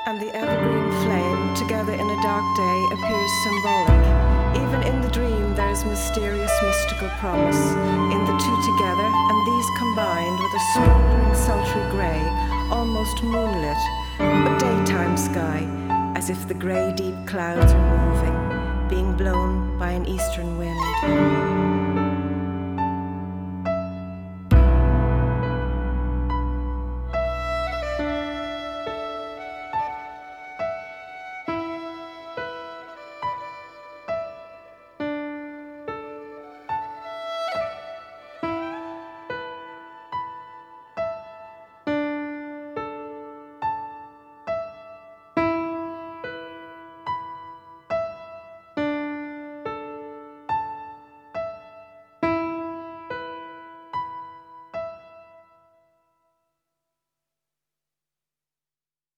and the evergreen flame together in a dark day appears symbolic. Even in the dream there is mysterious mystical promise in the two together, and these combined with a smoldering sultry grey, almost moonlit, but daytime sky, as if the grey deep clouds are moving, being blown by an eastern wind.